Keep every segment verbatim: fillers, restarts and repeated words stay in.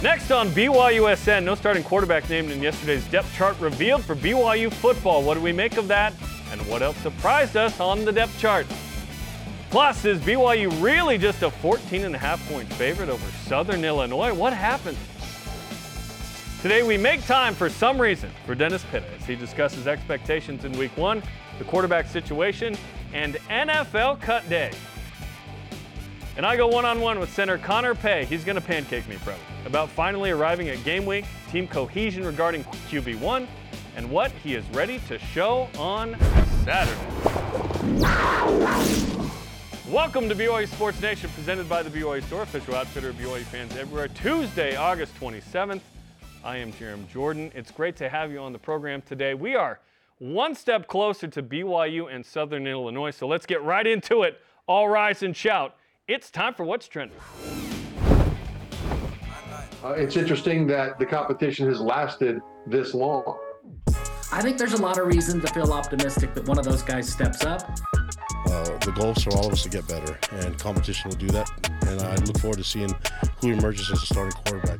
Next on B Y U S N, no starting quarterback named in yesterday's depth chart revealed for B Y U football. What do we make of that? And what else surprised us on the depth chart? Plus, is B Y U really just a fourteen and a half point favorite over Southern Illinois? What happened? Today we make time for some reason for Dennis Pitta as he discusses expectations in week one, the quarterback situation, and N F L cut day. And I go one-on-one with center Connor Pay. He's going to pancake me, probably, about finally arriving at game week, team cohesion regarding Q B one, and what he is ready to show on Saturday. Welcome to B Y U Sports Nation, presented by the B Y U Store, official outfitter of B Y U fans everywhere. Tuesday, August twenty-seventh. I am Jerem Jordan. It's great to have you on the program today. We are one step closer to B Y U and Southern Illinois, so let's get right into it. All rise and shout. It's time for What's Trending. Uh, it's interesting that the competition has lasted this long. I think there's a lot of reason to feel optimistic that one of those guys steps up. Uh, the goal is for all of us to get better, and competition will do that. And I look forward to seeing who emerges as a starting quarterback.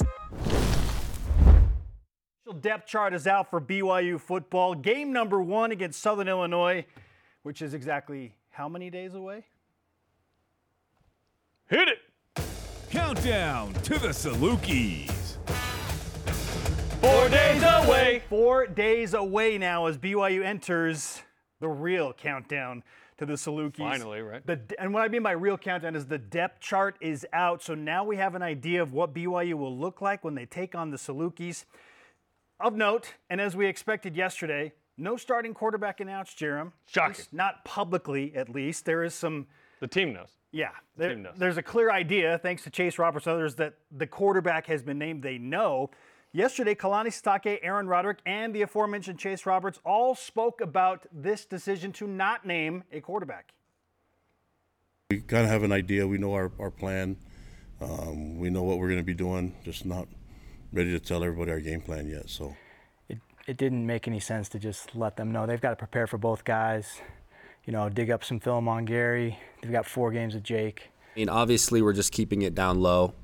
Depth chart is out for B Y U football. Game number one against Southern Illinois, which is exactly how many days away? Hit it! Countdown to the Salukis. Four days away. Four days away now as B Y U enters the real countdown to the Salukis. Finally, right? The, and what I mean by real countdown is the depth chart is out, so now we have an idea of what B Y U will look like when they take on the Salukis. Of note, and as we expected yesterday, no starting quarterback announced, Jerem. Shocking. Not publicly, at least. There is some... The team knows. Yeah, the there, team knows. There's a clear idea, thanks to Chase Roberts and others, that the quarterback has been named. They know. Yesterday, Kalani Sitake, Aaron Roderick, and the aforementioned Chase Roberts all spoke about this decision to not name a quarterback. We kind of have an idea. We know our, our plan. Um, we know what we're going to be doing, just not ready to tell everybody our game plan yet. So it, it didn't make any sense to just let them know. They've got to prepare for both guys. You know, dig up some film on Gary. They've got four games with Jake. I mean, obviously, we're just keeping it down low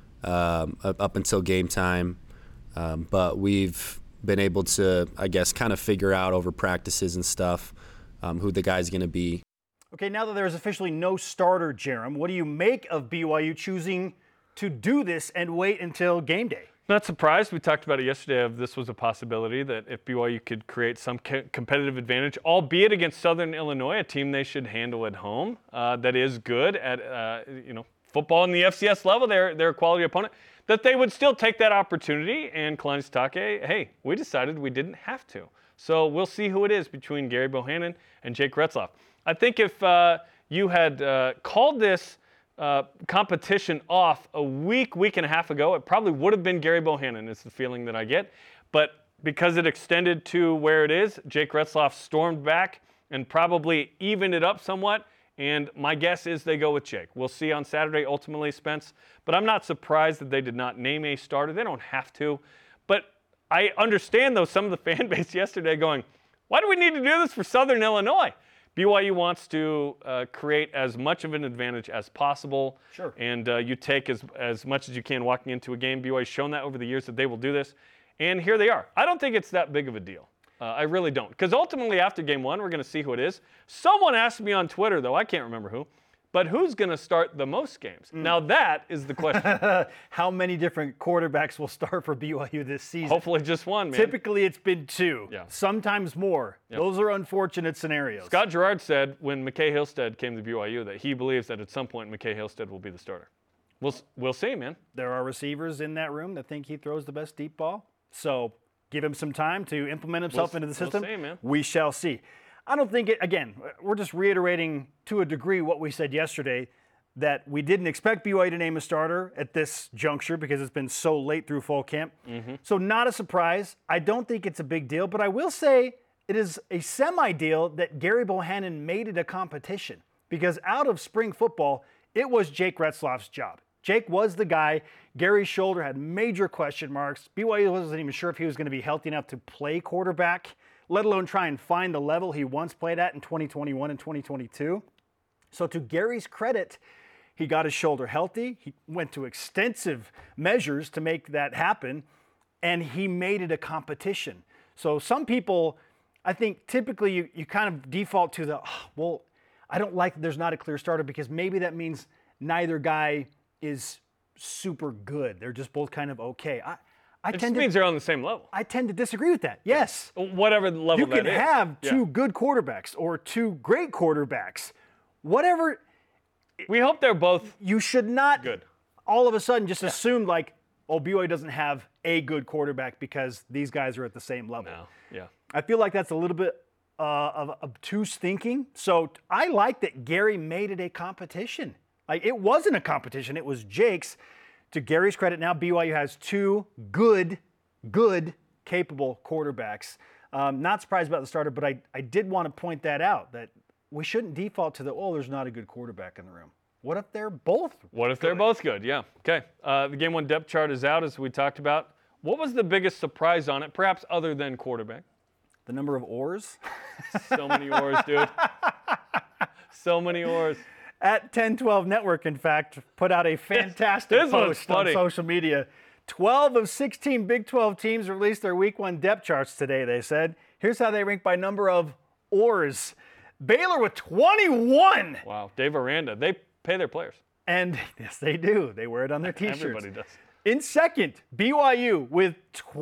um, up until game time. Um, but we've been able to, I guess, kind of figure out over practices and stuff um, who the guy's going to be. Okay, now that there is officially no starter, Jerem, what do you make of B Y U choosing to do this and wait until game day? Not surprised. We talked about it yesterday. If this was a possibility that if B Y U could create some co- competitive advantage, albeit against Southern Illinois, a team they should handle at home, uh, that is good at uh, you know football in the F C S level. They're they're a quality opponent. That they would still take that opportunity. And Kalani Sitake, hey, we decided we didn't have to. So we'll see who it is between Gary Bohannon and Jake Retzloff. I think if uh, you had uh, called this Uh, competition off a week, week and a half ago, it probably would have been Gary Bohannon, is the feeling that I get. But because it extended to where it is, Jake Retzloff stormed back and probably evened it up somewhat. And my guess is they go with Jake. We'll see on Saturday, ultimately, Spence. But I'm not surprised that they did not name a starter. They don't have to. But I understand, though, some of the fan base yesterday going, why do we need to do this for Southern Illinois? B Y U wants to uh, create as much of an advantage as possible. Sure. And uh, you take as, as much as you can walking into a game. B Y U's shown that over the years that they will do this. And here they are. I don't think it's that big of a deal. Uh, I really don't. Because ultimately, after game one, we're going to see who it is. Someone asked me on Twitter, though, I can't remember who, but who's going to start the most games? Mm. Now that is the question. How many different quarterbacks will start for B Y U this season? Hopefully just one, man. Typically it's been two, yeah. sometimes more. Yep. Those are unfortunate scenarios. Scott Gerard said when McKay Hillstead came to B Y U that he believes that at some point McKay Hillstead will be the starter. We'll, we'll see, man. There are receivers in that room that think he throws the best deep ball. So give him some time to implement himself we'll, into the system. We'll see, man. We shall see. I don't think it, again, we're just reiterating to a degree what we said yesterday, that we didn't expect B Y U to name a starter at this juncture because it's been so late through fall camp. Mm-hmm. So not a surprise. I don't think it's a big deal, but I will say it is a semi-deal that Gary Bohannon made it a competition, because out of spring football, it was Jake Retzloff's job. Jake was the guy. Gary's shoulder had major question marks. B Y U wasn't even sure if he was going to be healthy enough to play quarterback, let alone try and find the level he once played at in twenty twenty-one and twenty twenty-two. So to Gary's credit, He got his shoulder healthy. He went to extensive measures to make that happen, and he made it a competition. So some people, I think typically you, you kind of default to the, oh, well, I don't like that there's not a clear starter because maybe that means neither guy is super good. They're just both kind of okay. I, I It tend just to, means they're on the same level. I tend to disagree with that. Yes. Whatever the level You that can is. have Yeah. two good quarterbacks or two great quarterbacks. Whatever, We hope they're both you should not good. all of a sudden just assume like, oh, B Y U doesn't have a good quarterback because these guys are at the same level. No. Yeah. I feel like that's a little bit uh, of obtuse thinking. So I like that Gary made it a competition. Like it wasn't a competition, it was Jake's. To Gary's credit, now B Y U has two good, good, capable quarterbacks. Um, not surprised about the starter, but I, I did want to point that out, that we shouldn't default to the, oh, there's not a good quarterback in the room. What if they're both? What if they're both good? Yeah. Okay. Uh, the game one depth chart is out, as we talked about. What was the biggest surprise on it, perhaps other than quarterback? The number of oars? So many oars, dude. So many oars. At ten twelve Network, in fact, put out a fantastic This one's post on funny. social media. twelve of sixteen Big twelve teams released their week one depth charts today, they said. Here's how they rank by number of oars. Baylor with twenty-one. Wow. Dave Aranda. They pay their players. And yes, they do. They wear it on their t-shirts. Everybody does. In second, B Y U with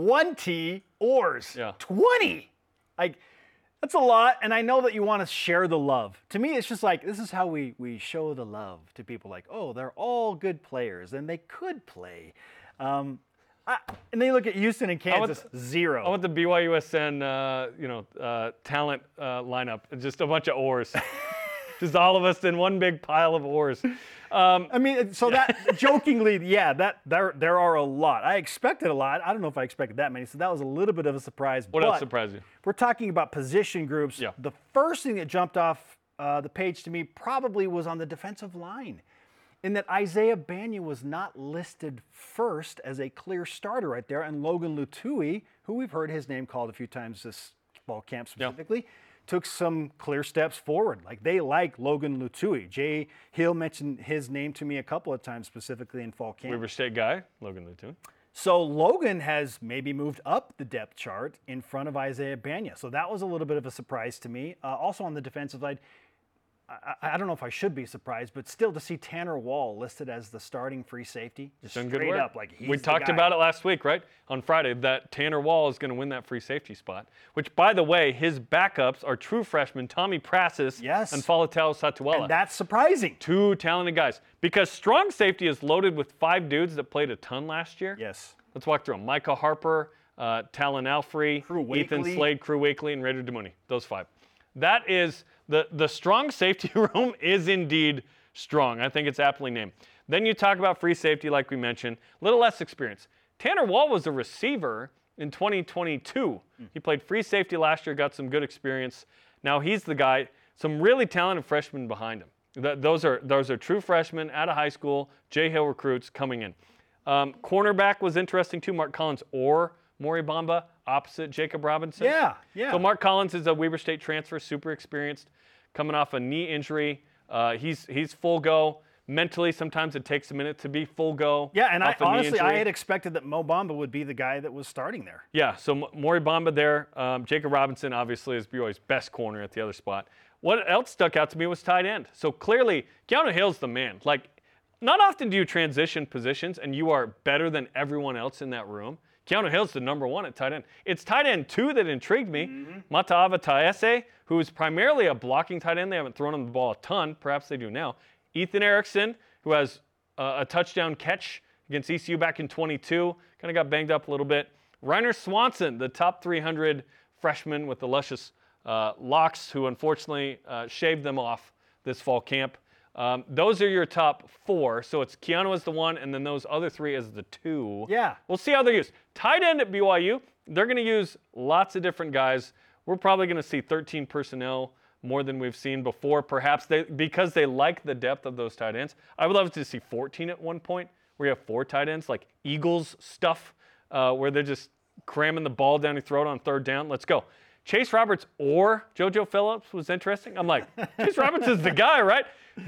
twenty oars. Yeah. twenty. Like, that's a lot, and I know that you want to share the love. To me, it's just like, this is how we, we show the love to people. Like, oh, they're all good players, and they could play. Um, I, and then you look at Houston and want Kansas, zero. I want the B Y U S N, uh, you know, uh, talent uh, lineup. Just a bunch of oars. Just all of us in one big pile of oars. Um, I mean, so that jokingly, yeah, that there there are a lot. I expected a lot. I don't know if I expected that many, so that was a little bit of a surprise. what but else surprised you? We're talking about position groups. Yeah. The first thing that jumped off uh, the page to me probably was on the defensive line, in that Isaiah Banya was not listed first as a clear starter right there, and Logan Lutui, who we've heard his name called a few times this fall camp specifically, took some clear steps forward. Like, they like Logan Lutui. Jay Hill mentioned his name to me a couple of times specifically in fall camp. Weber State guy, Logan Lutun. So Logan has maybe moved up the depth chart in front of Isaiah Banya. So that was a little bit of a surprise to me. Uh, also on the defensive side, I, I don't know if I should be surprised, but still to see Tanner Wall listed as the starting free safety, just Done straight good work. up, like he's we the talked guy. about it last week, right? On Friday, that Tanner Wall is going to win that free safety spot. Which, by the way, his backups are true freshmen Tommy Prasis Yes. and Falatau Satuela. And that's surprising. Two talented guys. Because strong safety is loaded with five dudes that played a ton last year. Yes. Let's walk through them. Micah Harper, uh, Talon Alfrey, Crew Ethan Wakely. Slade, Crew Wakely, and Raider Demuni. Those five. That is, the, the strong safety room is indeed strong. I think it's aptly named. Then you talk about free safety, like we mentioned. A little less experience. Tanner Wall was a receiver in twenty twenty-two. Mm. He played free safety last year, got some good experience. Now he's the guy, some really talented freshmen behind him. Th- those are those are true freshmen out of high school, Jay Hill recruits coming in. Um, cornerback was interesting too, Mark Collins or Maury Bamba, opposite Jacob Robinson. Yeah, yeah. So Mark Collins is a Weber State transfer, super experienced, coming off a knee injury. Uh, he's he's full go. Mentally, sometimes it takes a minute to be full go. Yeah, and I, off a knee honestly, I injury. had expected that Mo Bamba would be the guy that was starting there. Yeah, so M- Maury Bamba there. Um, Jacob Robinson, obviously, is B Y U's best corner at the other spot. What else stuck out to me was tight end. So clearly, Keanu Hill's the man. Like, not often do you transition positions and you are better than everyone else in that room. Keanu Hill's the number one at tight end. It's tight end two that intrigued me. Mm-hmm. Mata'ava Taese, who is primarily a blocking tight end. They haven't thrown him the ball a ton. Perhaps they do now. Ethan Erickson, who has uh, a touchdown catch against E C U back in twenty-two. Kind of got banged up a little bit. Reiner Swanson, the top three hundred freshman with the luscious uh, locks, who unfortunately uh, shaved them off this fall camp. Um, those are your top four. So it's Keanu as the one, and then those other three as the two. Yeah. We'll see how they're used. Tight end at B Y U, they're going to use lots of different guys. We're probably going to see thirteen personnel, more than we've seen before, perhaps they, because they like the depth of those tight ends. I would love to see fourteen at one point, where you have four tight ends, like Eagles stuff, uh, where they're just cramming the ball down your throat on third down. Let's go. Chase Roberts or JoJo Phillips was interesting. I'm like, Chase Roberts is the guy, right?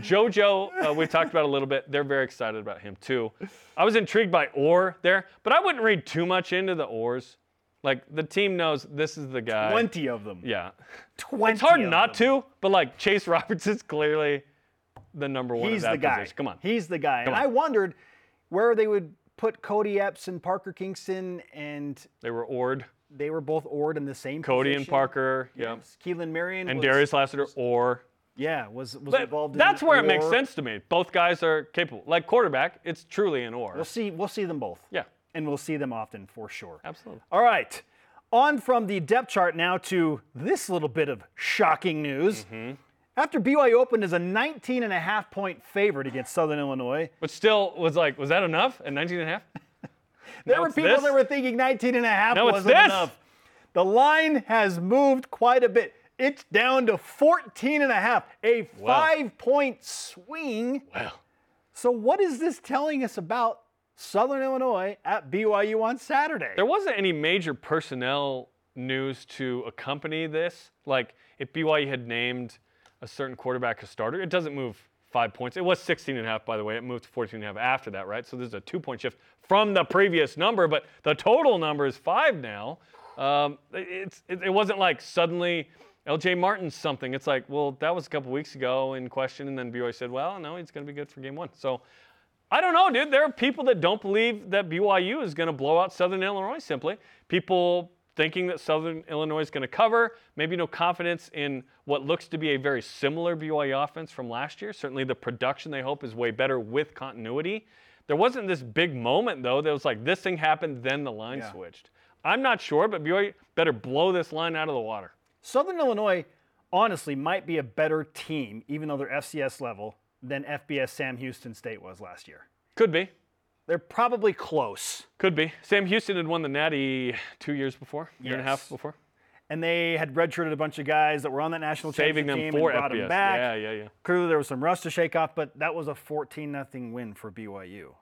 JoJo, uh, we've talked about a little bit. They're very excited about him too. I was intrigued by Orr there, but I wouldn't read too much into the Orrs. Like, the team knows this is the guy. twenty of them. Yeah. twenty It's hard of not them. to, but like Chase Roberts is clearly the number one He's of that the guy. position. Come on. He's the guy. Come and on. I wondered where they would put Cody Epps and Parker Kingston, and They were Ord. they were both Ord in the same Cody position. and Parker. Yeah. Yes. Keelan Marion And was, Darius Lassiter or. Yeah, was was But involved in that's where it makes or. sense to me. Both guys are capable. Like quarterback, it's truly an or. We'll see. We'll see them both. Yeah. And we'll see them often for sure. Absolutely. All right. On from the depth chart now to this little bit of shocking news. Mm-hmm. After B Y U opened as a nineteen and a half point favorite against Southern Illinois, But still was like, was that enough at nineteen and a half? there Now were it's people this? that were thinking nineteen and a half Now it's wasn't this? enough. The line has moved quite a bit. It's down to fourteen and a half, a Wow. five-point swing. Wow. So what is this telling us about Southern Illinois at B Y U on Saturday? There wasn't any major personnel news to accompany this. Like, if B Y U had named a certain quarterback a starter, it doesn't move five points. It was sixteen and a half, by the way. It moved to fourteen and a half after that, right? So there's a two-point shift from the previous number, but the total number is five now. Um, it's, it, it wasn't like suddenly L J Martin's something. It's like, well, that was a couple weeks ago in question, and then B Y U said, well, no, he's going to be good for game one. So I don't know, dude. There are people that don't believe that B Y U is going to blow out Southern Illinois simply. People thinking that Southern Illinois is going to cover, maybe no confidence in what looks to be a very similar B Y U offense from last year. Certainly the production they hope is way better with continuity. There wasn't this big moment, though, that was like this thing happened, then the line Yeah. switched. I'm not sure, but B Y U better blow this line out of the water. Southern Illinois, honestly, might be a better team, even though they're F C S level, than F B S Sam Houston State was last year. Could be. They're probably close. Could be. Sam Houston had won the Natty two years before, year and a half Yes. before. And they had redshirted a bunch of guys that were on that national Saving championship them team for and brought F B S. them back. Yeah, yeah, yeah. Clearly there was some rust to shake off, but that was a fourteen nothing win for B Y U.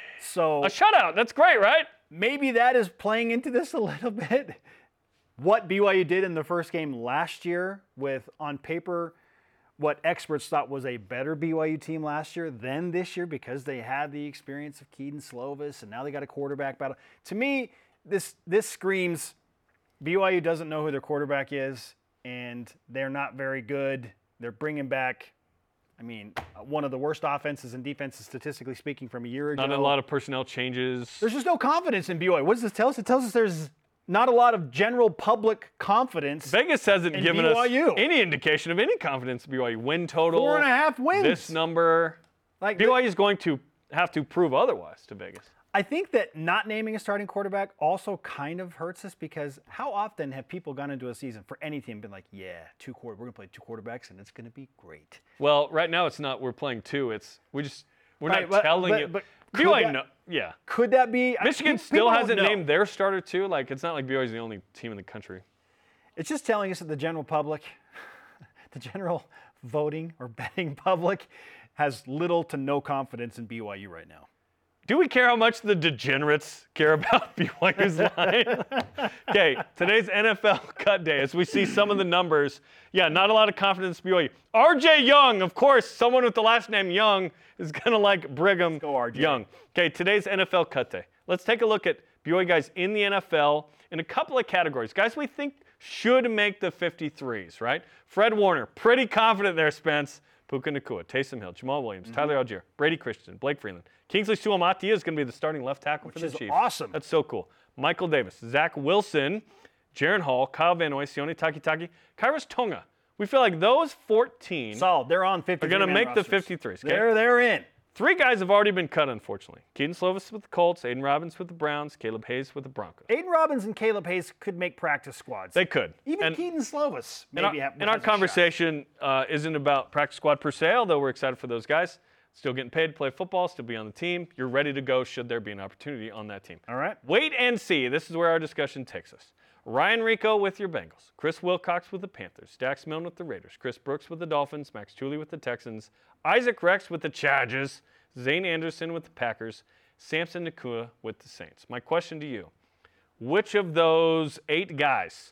So A shutout. That's great, right? maybe that is playing into this a little bit. What B Y U did in the first game last year with, on paper, what experts thought was a better B Y U team last year than this year because they had the experience of Keaton Slovis and now they got a quarterback battle. To me, this this screams B Y U doesn't know who their quarterback is and they're not very good. They're bringing back, I mean, one of the worst offenses and defenses statistically speaking from a year ago. Not a lot of personnel changes. There's just no confidence in B Y U. What does this tell us? It tells us there's not a lot of general public confidence. Vegas hasn't in given B Y U. us any indication of any confidence in B Y U. Win total. Four and a half wins. This number. Like B Y U is going to have to prove otherwise to Vegas. I think that not naming a starting quarterback also kind of hurts us because how often have people gone into a season for any team and been like, yeah, two quarter, we're gonna play two quarterbacks and it's gonna be great. Well, right now it's not. We're playing two. It's we just we're Right, not but- telling but- you. but B Y U, could no, that- yeah. Could that be? I- Michigan pe- still people don't hasn't know. named their starter too. Like it's not like B Y U is the only team in the country. It's just telling us that the general public, the general voting or betting public, has little to no confidence in B Y U right now. Do we care how much the degenerates care about B Y U's line? Okay, today's N F L cut day. As we see some of the numbers, yeah, not a lot of confidence in B Y U. R J Young, of course, someone with the last name Young is going to like Brigham go R J. Young. Okay, today's N F L cut day. Let's take a look at B Y U guys in the N F L in a couple of categories. Guys we think should make the fifty-threes, right? Fred Warner, pretty confident there, Spence. Puka Nacua, Taysom Hill, Jamal Williams, Mm-hmm. Tyler Algier, Brady Christian, Blake Freeland. Kingsley Suamati is going to be the starting left tackle Which for the is Chiefs. awesome. That's so cool. Michael Davis, Zach Wilson, Jaron Hall, Kyle Van Noy, Sione Takitaki, Kairos Tonga. We feel like those fourteen Solid. They're on fifty. are going to make the fifty-threes. Okay? They're they're in. Three guys have already been cut, unfortunately. Keaton Slovis with the Colts, Aiden Robbins with the Browns, Caleb Hayes with the Broncos. Aiden Robbins and Caleb Hayes could make practice squads. They could. Even And- Keaton Slovis And our, maybe have, and our has a shot. conversation uh, isn't about practice squad per se, although we're excited for those guys. Still getting paid to play football, still be on the team. You're ready to go should there be an opportunity on that team. All right. Wait and see. This is where our discussion takes us. Ryan Rico with your Bengals. Chris Wilcox with the Panthers. Dax Milne with the Raiders. Chris Brooks with the Dolphins. Max Tooley with the Texans. Isaac Rex with the Chargers. Zane Anderson with the Packers. Samson Nacua with the Saints. My question to you, which of those eight guys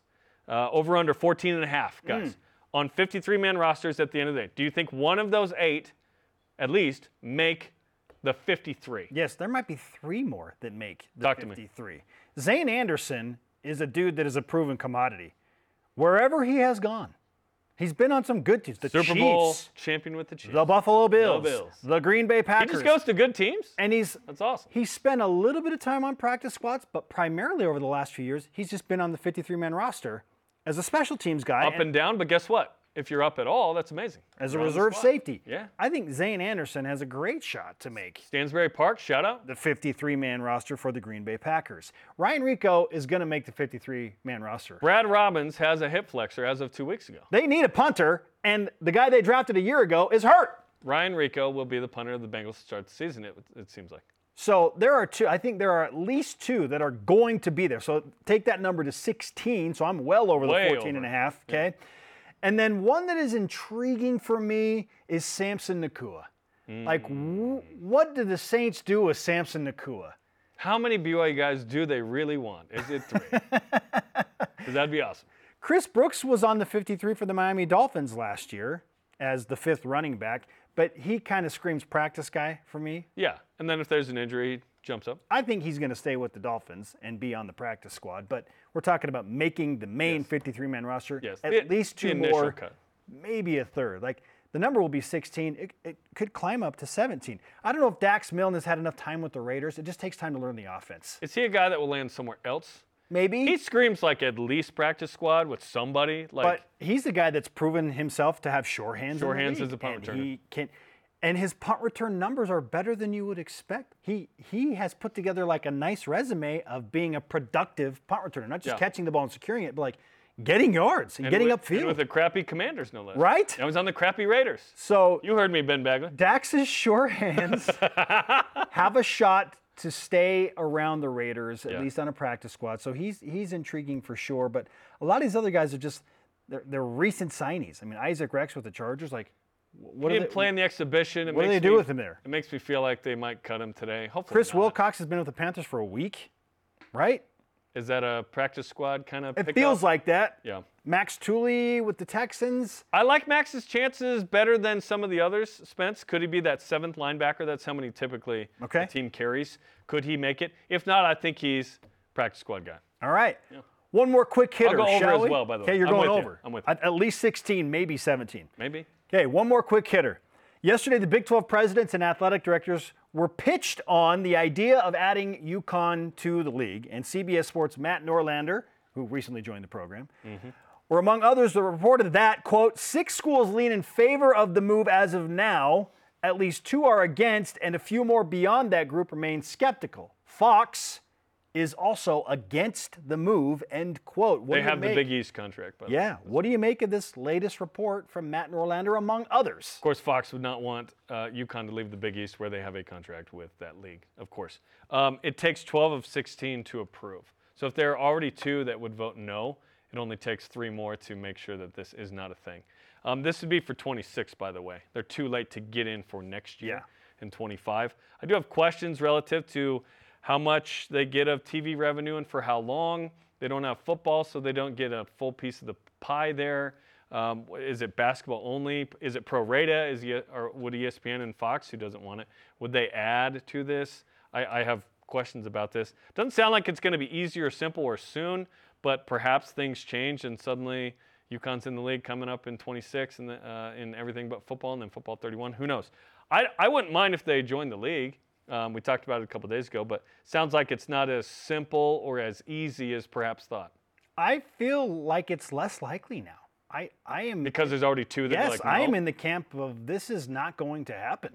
Uh, over under fourteen and a half, guys. Mm. On fifty-three man rosters at the end of the day. Do you think one of those eight, at least, make the fifty-three? Yes, there might be three more that make the Talk fifty-three. Zane Anderson is a dude that is a proven commodity. Wherever he has gone, he's been on some good teams. The Super Chiefs, Bowl champion with the Chiefs. the Buffalo Bills, the Bills, the Green Bay Packers. He just goes to good teams. And he's That's awesome. He's spent a little bit of time on practice squads, but primarily over the last few years, he's just been on the fifty-three man roster as a special teams guy. Up and, and down, but guess what? If you're up at all, that's amazing. As You're a reserve safety. Yeah. I think Zane Anderson has a great shot to make Stansbury Park, shout out. the fifty-three man roster for the Green Bay Packers. Ryan Rico is going to make the fifty-three man roster. Brad Robbins has a hip flexor as of two weeks ago. They need a punter, and the guy they drafted a year ago is hurt. Ryan Rico will be the punter of the Bengals to start the season, it, it seems like. So there are two, I think there are at least two that are going to be there. So take that number to sixteen, so I'm well over Way the fourteen over. and a half, okay? Yeah. And then one that is intriguing for me is Samson Nacua. Mm. Like, w- what do the Saints do with Samson Nacua? How many B Y U guys do they really want? Is it three? Because that'd be awesome. Chris Brooks was on the fifty-three for the Miami Dolphins last year as the fifth running back, but he kind of screams practice guy for me. Yeah, and then if there's an injury, he jumps up. I think he's going to stay with the Dolphins and be on the practice squad, but we're talking about making the main Yes. fifty-three man roster. Yes, At the- least the two initial more, cut. maybe a third. Like, the number will be sixteen. It, it could climb up to seventeen. I don't know if Dax Milne has had enough time with the Raiders. It just takes time to learn the offense. Is he a guy that will land somewhere else? Maybe. He screams like at least practice squad with somebody. Like, but he's the guy that's proven himself to have sure hands. Sure in the hands league, as a punt and returner. He can, and his punt return numbers are better than you would expect. He he has put together like a nice resume of being a productive punt returner, not just Yeah. catching the ball and securing it, but like getting yards and, and getting with, upfield. and with the crappy Commanders, no less. Right? I was on the crappy Raiders. So You heard me, Ben Bagley. Dax's sure hands have a shot to stay around the Raiders, at Yeah. least on a practice squad. So he's he's intriguing for sure. But a lot of these other guys are just they're, they're recent signees. I mean, Isaac Rex with the Chargers, like what He are didn't they, play in the exhibition. It what do makes they do me- with him there? It makes me feel like they might cut him today. Hopefully Chris not. Wilcox has been with the Panthers for a week, right? Is that a practice squad kind of It pickup? feels like that. Yeah. Max Tooley with the Texans. I like Max's chances better than some of the others, Spence. Could he be that seventh linebacker? That's how many typically Okay. the team carries. Could he make it? If not, I think he's practice squad guy. All right. One more quick hitter, go over shall as we? well, by the way. Okay, you're I'm going with you. over. I'm with you. At, at least sixteen, maybe seventeen. Maybe. Okay, one more quick hitter. Yesterday, the Big twelve presidents and athletic directors were pitched on the idea of adding UConn to the league, and C B S Sports' Matt Norlander, who recently joined the program, Mm-hmm. were among others that reported that, quote, six schools lean in favor of the move as of now, at least two are against, and a few more beyond that group remain skeptical. Fox is also against the move, end quote. What They do you have the make? Big East contract, by the way. Yeah, what do you make of this latest report from Matt Norlander, among others? Of course, Fox would not want uh, UConn to leave the Big East where they have a contract with that league, of course. Um, it takes twelve of sixteen to approve. So if there are already two that would vote no, it only takes three more to make sure that this is not a thing. Um, this would be for twenty-six, by the way. They're too late to get in for next year in twenty-five. I do have questions relative to how much they get of T V revenue and for how long. They don't have football, so they don't get a full piece of the pie there. Um, is it basketball only? Is it pro rata? Is he, or would E S P N and Fox, who doesn't want it, would they add to this? I, I have questions about this. Doesn't sound like it's going to be easy or simple or soon, but perhaps things change and suddenly UConn's in the league coming up in twenty-six and uh, in everything but football, and then football thirty-one. Who knows? I, I wouldn't mind if they joined the league. Um, we talked about it a couple days ago, but sounds like it's not as simple or as easy as perhaps thought. I feel like it's less likely now. I, I am Because there's already two that are yes, like, no. I am in the camp of this is not going to happen.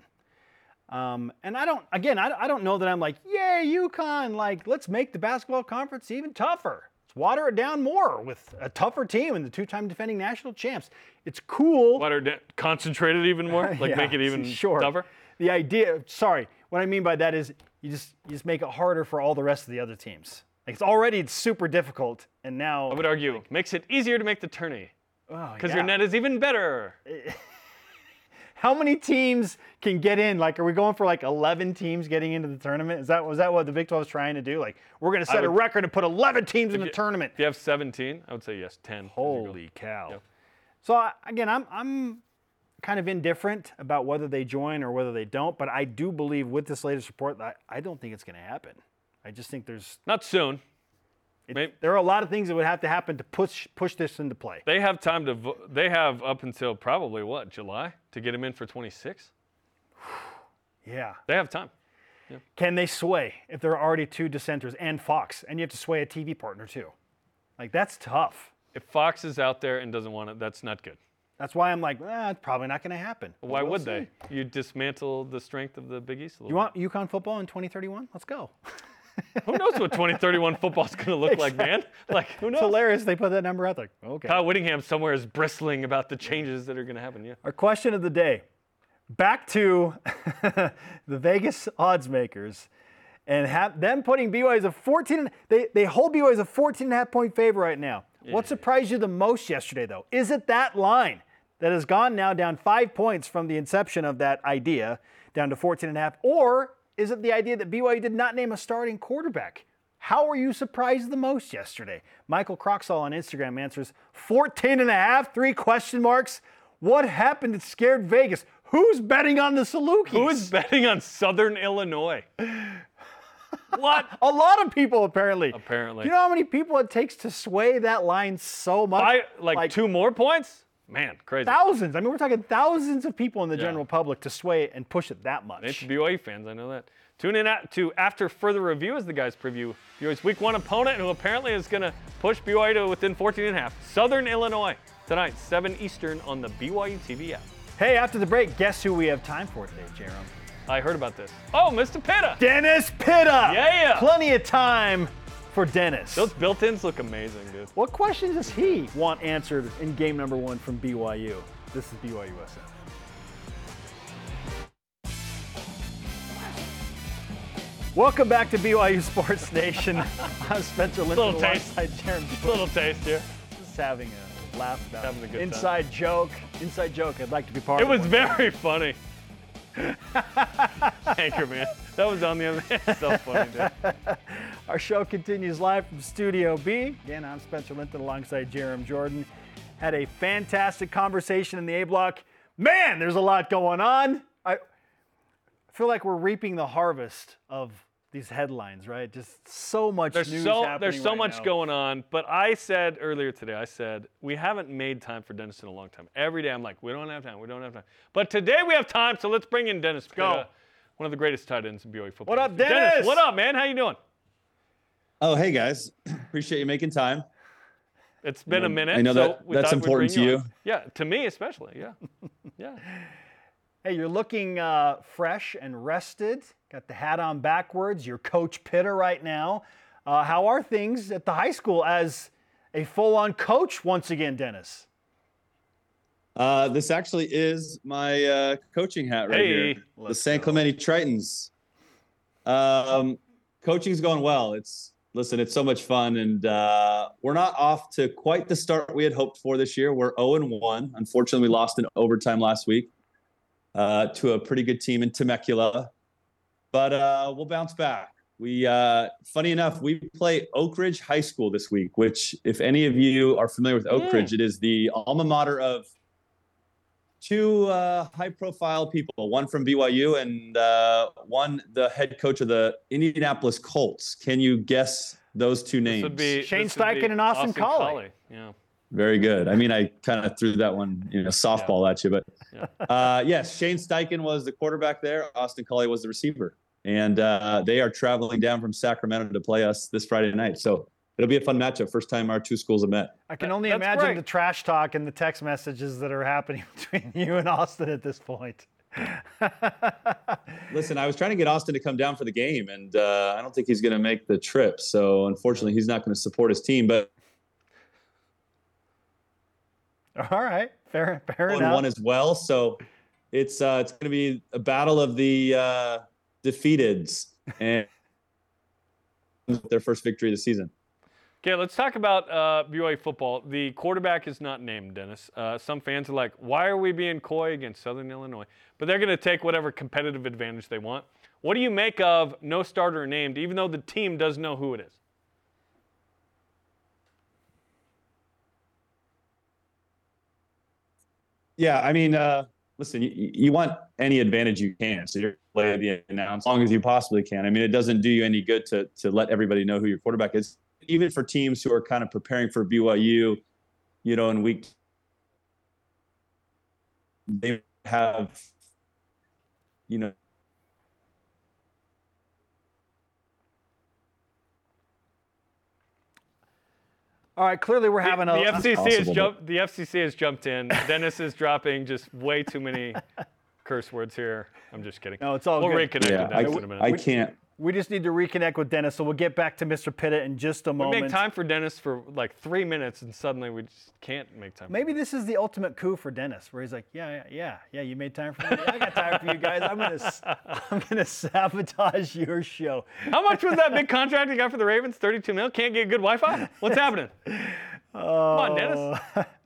Um, and I don't, again, I, I don't know that I'm like, yay, UConn, like, let's make the basketball conference even tougher. Let's water it down more with a tougher team and the two-time defending national champs. It's cool. Water da- concentrate it even more? Like Yeah, make it even sure. tougher? The idea, sorry, what I mean by that is you just you just make it harder for all the rest of the other teams. Like it's already super difficult, and now I would argue makes it easier to make the tourney oh, because yeah. your net is even better. How many teams can get in? Like, are we going for like eleven teams getting into the tournament? Is that was that what the Big twelve is trying to do? Like, we're going to set would, a record and put eleven teams in the you, tournament. If you have seventeen, I would say yes, ten. Holy cow! Yep. So I, again, I'm I'm kind of indifferent about whether they join or whether they don't, but I do believe with this latest report that I, I don't think it's going to happen. I just think there's not soon. It, there are a lot of things that would have to happen to push push this into play. They have time to. Vo- they have up until probably what July to get him in for twenty-six. Yeah, they have time. Yeah. Can they sway if there are already two dissenters and Fox, and you have to sway a T V partner too? Like that's tough. If Fox is out there and doesn't want it, that's not good. That's why I'm like, eh, it's probably not going to happen. Well, why we'll would see. they? You dismantle the strength of the Big East a little. You want UConn football in twenty thirty-one? Let's go. Who knows what twenty thirty-one football is going to look like, man? Like, who knows? It's hilarious they put that number out there. Okay. Kyle Whittingham somewhere is bristling about the changes that are going to happen. Yeah. Our question of the day. Back to the Vegas odds makers and have them putting B Y U as a fourteen. They, they hold B Y U as a fourteen and a half point favorite right now. Yeah. What surprised you the most yesterday, though? Is it that line that has gone now down five points from the inception of that idea down to fourteen and a half? Or is it the idea that B Y U did not name a starting quarterback? How were you surprised the most yesterday? Michael Croxall on Instagram answers fourteen and a half, three question marks. What happened that scared Vegas? Who's betting on the Salukis? Who's betting on Southern Illinois? What? A lot of people apparently. Apparently. Do you know how many people it takes to sway that line so much? Five, like, like two more points? Man, crazy. Thousands. I mean, we're talking thousands of people in the yeah. general public to sway it and push it that much. It's B Y U fans, I know that. Tune in at, to After Further Review as the guys preview B Y U's week one opponent, who apparently is going to push B Y U to within fourteen and a half. Southern Illinois, tonight, seven Eastern on the B Y U T V app. Hey, after the break, guess who we have time for today, Jerome? I heard about this. Oh, Mister Pitta. Dennis Pitta. Yeah. Plenty of time for Dennis. Those built-ins look amazing, dude. What questions does he want answered in game number one from B Y U? This is B Y U S N. Welcome back to B Y U Sports Nation. I'm Spencer Linton alongside Jeremy. Little taste here. Just having a laugh about having a good inside time. joke. Inside joke. I'd like to be part it of it. It was very funny. Anchor man. That was on the other hand. So funny, dude. Our show continues live from Studio B. Again, I'm Spencer Linton alongside Jerem Jordan. Had a fantastic conversation in the A block. Man, there's a lot going on. I feel like we're reaping the harvest of these headlines, right? Just so much there's news so, happening There's so right much now. going on. But I said earlier today, I said, we haven't made time for Dennis in a long time. Every day I'm like, we don't have time, we don't have time. But today we have time, so let's bring in Dennis Pitta, Go. one of the greatest tight ends in B Y U football. What up, Dennis? Dennis, what up, man? How you doing? Oh, hey, guys. Appreciate you making time. It's been I a minute. I know so that we that's thought we'd important bring to you. you. On. Yeah, to me especially, yeah. Yeah. Hey, you're looking uh, fresh and rested. Got the hat on backwards. You're Coach Pitta right now. Uh, how are things at the high school as a full-on coach once again, Dennis? Uh, this actually is my uh, coaching hat right Hey, here. The let's San go. Clemente Tritons. Um, coaching's going well. It's listen, it's so much fun, and uh, we're not off to quite the start we had hoped for this year. We're oh and one. Unfortunately, we lost in overtime last week uh, to a pretty good team in Temecula, but uh, we'll bounce back. We, uh, funny enough, we play Oak Ridge High School this week, which, if any of you are familiar with Oak Mm. Ridge, it is the alma mater of two uh, high-profile people, one from B Y U and uh, one the head coach of the Indianapolis Colts. Can you guess those two names? This would be Shane this would be Steichen and Austin Collie. Yeah. Very good. I mean, I kind of threw that one, you know, softball at you, but Yeah. uh, yes, Shane Steichen was the quarterback there. Austin Collie was the receiver, and uh, they are traveling down from Sacramento to play us this Friday night. So it'll be a fun matchup. First time our two schools have met. I can That- only that's imagine great. the trash talk and the text messages that are happening between you and Austin at this point. Listen, I was trying to get Austin to come down for the game, and uh, I don't think he's going to make the trip. So unfortunately, he's not going to support his team. But All right, fair, fair one enough. one as well. So it's uh, it's going to be a battle of the uh, defeateds and their first victory of the season. Okay, let's talk about uh, B Y U football. The quarterback is not named, Dennis. Uh, some fans are like, why are we being coy against Southern Illinois? But they're going to take whatever competitive advantage they want. What do you make of no starter named, even though the team does know who it is? Yeah, I mean, uh, listen, you, you want any advantage you can, so you're play the announce as long as you possibly can. I mean, it doesn't do you any good to to let everybody know who your quarterback is. Even for teams who are kind of preparing for B Y U, you know, in week, they have, you know, All right, clearly we're having the, a... the F C C has jumped. The F C C has jumped in. Dennis is dropping just way too many curse words here. I'm just kidding. No, it's all we'll good. reconnect yeah, with I, Dennis in a minute. I can't. We just need to reconnect with Dennis, so we'll get back to Mister Pitta in just a we moment. make time for Dennis for like three minutes, and suddenly we just can't make time. Maybe this is the ultimate coup for Dennis, where he's like, yeah, yeah, yeah, yeah, you made time for me. I got time for you guys. I'm gonna, I'm gonna sabotage your show. How much was that big contract he got for the Ravens? thirty-two mil. Can't get good Wi-Fi. What's happening? Oh. Come on, Dennis.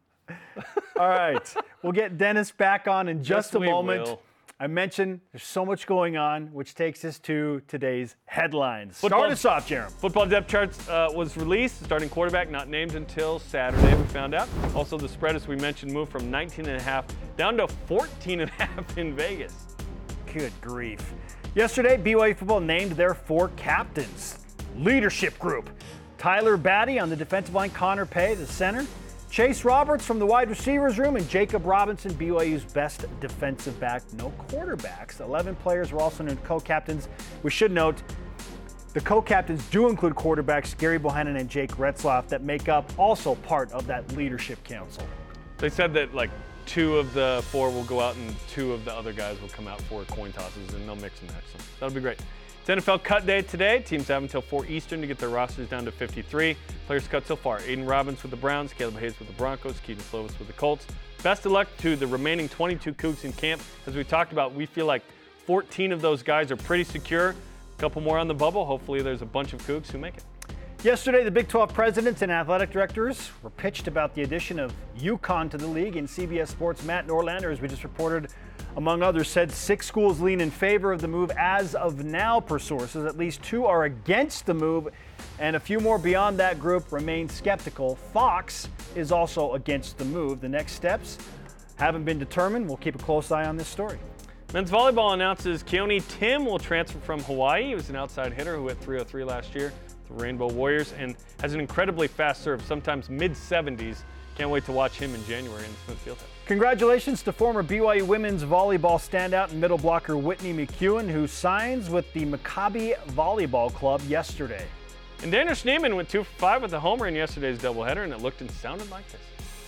All right, we'll get Dennis back on in just Yes, a we moment. will. I mentioned there's so much going on, which takes us to today's headlines. Football- Start us off, Jeremy. Football depth charts uh, was released. Starting quarterback not named until Saturday, we found out. Also, the spread, as we mentioned, moved from nineteen and a half down to fourteen and a half in Vegas. Good grief. Yesterday, B Y U football named their four captains. Leadership group. Tyler Batty on the defensive line, Connor Pay, the center. Chase Roberts from the wide receivers room, and Jacob Robinson, B Y U's best defensive back. No quarterbacks. eleven players were also named co-captains. We should note the co-captains do include quarterbacks Gary Bohannon and Jake Retzlaff that make up also part of that leadership council. They said that like two of the four will go out and two of the other guys will come out for coin tosses, and they'll mix and match them. That'll be great. It's N F L cut day today. Teams have until four Eastern to get their rosters down to fifty-three. Players cut so far: Aiden Robbins with the Browns, Caleb Hayes with the Broncos, Keaton Slovis with the Colts. Best of luck to the remaining twenty-two Cougs in camp. As we talked about, we feel like fourteen of those guys are pretty secure. A couple more on the bubble. Hopefully there's a bunch of Cougs who make it. Yesterday, the Big twelve presidents and athletic directors were pitched about the addition of UConn to the league, and C B S Sports' Matt Norlander, as we just reported, among others, said six schools lean in favor of the move as of now, per sources. At least two are against the move, and a few more beyond that group remain skeptical. Fox is also against the move. The next steps haven't been determined. We'll keep a close eye on this story. Men's volleyball announces Keone Tim will transfer from Hawaii. He was an outside hitter who hit three oh three last year. The Rainbow Warriors, and has an incredibly fast serve, sometimes mid seventies. Can't wait to watch him in January in the Smith Fieldhouse. Congratulations to former B Y U women's volleyball standout and middle blocker Whitney McEwen, who signs with the Maccabi Volleyball Club yesterday. And Daniel Schneemann went two for five with a homer in yesterday's doubleheader, and it looked and sounded like this.